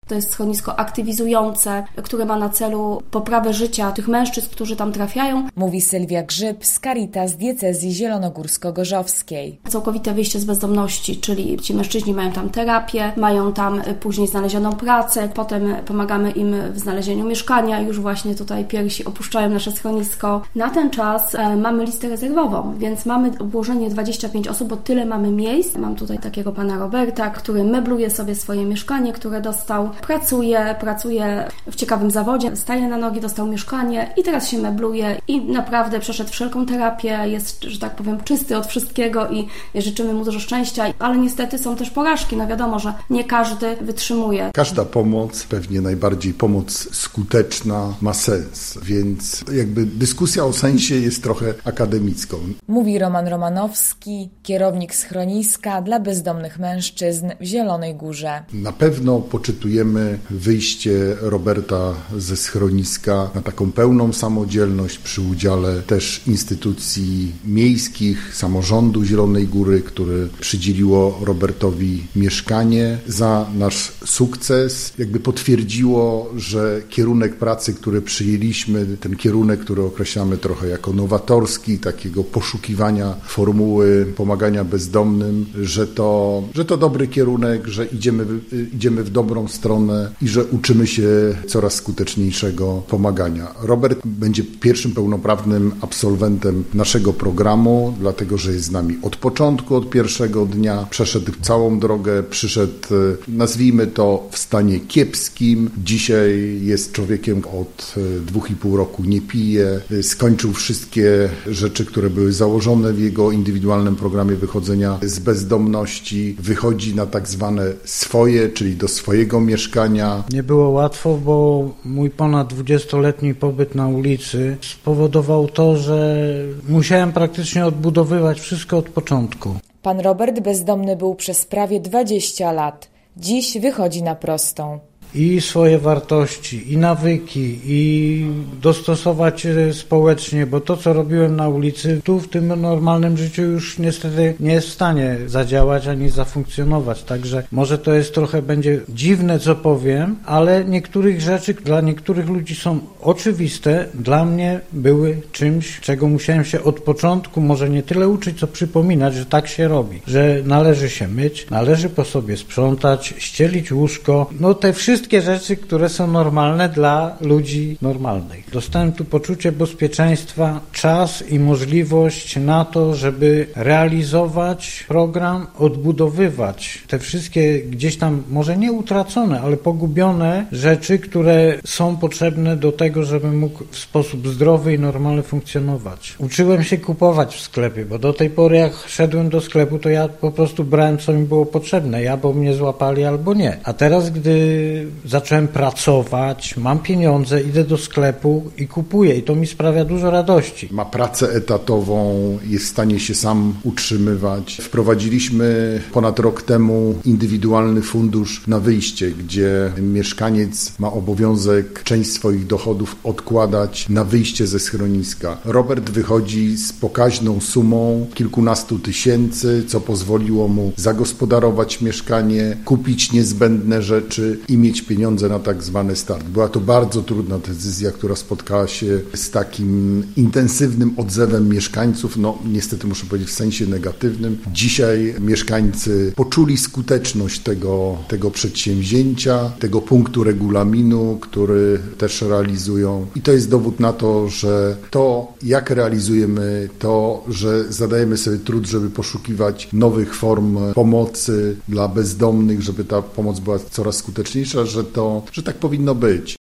To jest schronisko aktywizujące, które ma na celu poprawę życia tych mężczyzn, którzy tam trafiają. Mówi Sylwia Grzyb z Caritas Diecezji Zielonogórsko-Gorzowskiej. Całkowite wyjście z bezdomności, czyli ci mężczyźni mają tam terapię, mają tam później znalezioną pracę, potem pomagamy im w znalezieniu mieszkania. Już właśnie tutaj pierwsi opuszczają nasze schronisko. Na ten czas mamy listę rezerwową, więc mamy obłożenie 25 osób, bo tyle mamy miejsc. Mam tutaj takiego pana Roberta, który mebluje sobie swoje mieszkanie, które dostał. Pracuje w ciekawym zawodzie, staje na nogi, dostał mieszkanie i teraz się mebluje i naprawdę przeszedł wszelką terapię, jest, że tak powiem, czysty od wszystkiego i życzymy mu dużo szczęścia, ale niestety są też porażki, no wiadomo, że nie każdy wytrzymuje. Każda pomoc, pewnie najbardziej pomoc skuteczna ma sens, więc jakby dyskusja o sensie jest trochę akademicką. Mówi Roman Romanowski, kierownik schroniska dla bezdomnych mężczyzn w Zielonej Górze. Na pewno poczytujemy wyjście Roberta ze schroniska na taką pełną samodzielność przy udziale też instytucji miejskich, samorządu Zielonej Góry, które przydzieliło Robertowi mieszkanie. Za nasz sukces jakby potwierdziło, że kierunek pracy, który przyjęliśmy, ten kierunek, który określamy trochę jako nowatorski, takiego poszukiwania formuły pomagania bezdomnym, że to dobry kierunek, że idziemy w dobrą stronę i że uczymy się coraz skuteczniejszego pomagania. Robert będzie pierwszym pełnoprawnym absolwentem naszego programu, dlatego że jest z nami od początku, od pierwszego dnia. Przeszedł całą drogę, przyszedł, nazwijmy to, w stanie kiepskim. Dzisiaj jest człowiekiem od 2,5 roku, nie pije. Skończył wszystkie rzeczy, które były założone w jego indywidualnym programie wychodzenia z bezdomności. Wychodzi na tak zwane swoje, czyli do swojego mieszkania. Nie było łatwo, bo mój ponad 20-letni pobyt na ulicy spowodował to, że musiałem praktycznie odbudowywać wszystko od początku. Pan Robert bezdomny był przez prawie 20 lat. Dziś wychodzi na prostą. I swoje wartości, i nawyki, i dostosować się społecznie, bo to, co robiłem na ulicy, tu w tym normalnym życiu już niestety nie jest w stanie zadziałać ani zafunkcjonować. Także może to jest trochę będzie dziwne, co powiem, ale niektórych rzeczy dla niektórych ludzi są oczywiste. Dla mnie były czymś, czego musiałem się od początku może nie tyle uczyć, co przypominać, że tak się robi. Że należy się myć, należy po sobie sprzątać, ścielić łóżko. No te wszystkie rzeczy, które są normalne dla ludzi normalnych. Dostałem tu poczucie bezpieczeństwa, czas i możliwość na to, żeby realizować program, odbudowywać te wszystkie gdzieś tam, może nie utracone, ale pogubione rzeczy, które są potrzebne do tego, żebym mógł w sposób zdrowy i normalny funkcjonować. Uczyłem się kupować w sklepie, bo do tej pory jak szedłem do sklepu, to ja po prostu brałem, co mi było potrzebne. Albo mnie złapali, albo nie. A teraz, gdy zacząłem pracować, mam pieniądze, idę do sklepu i kupuję i to mi sprawia dużo radości. Ma pracę etatową, jest w stanie się sam utrzymywać. Wprowadziliśmy ponad rok temu indywidualny fundusz na wyjście, gdzie mieszkaniec ma obowiązek część swoich dochodów odkładać na wyjście ze schroniska. Robert wychodzi z pokaźną sumą kilkunastu tysięcy, co pozwoliło mu zagospodarować mieszkanie, kupić niezbędne rzeczy i mieć pieniądze na tak zwany start. Była to bardzo trudna decyzja, która spotkała się z takim intensywnym odzewem mieszkańców, no niestety muszę powiedzieć w sensie negatywnym. Dzisiaj mieszkańcy poczuli skuteczność tego przedsięwzięcia, tego punktu regulaminu, który też realizują i to jest dowód na to, że to jak realizujemy to, że zadajemy sobie trud, żeby poszukiwać nowych form pomocy dla bezdomnych, żeby ta pomoc była coraz skuteczniejsza, że tak powinno być.